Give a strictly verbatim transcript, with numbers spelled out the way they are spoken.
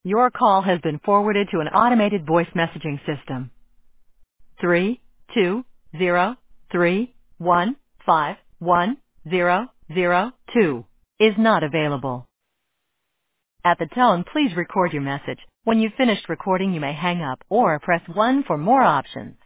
Your call has been forwarded to an automated voice messaging system. Three two zero three one five one zero zero two is not available. At the tone, please record your message. When you've finished recording, you may hang up or press one for more options.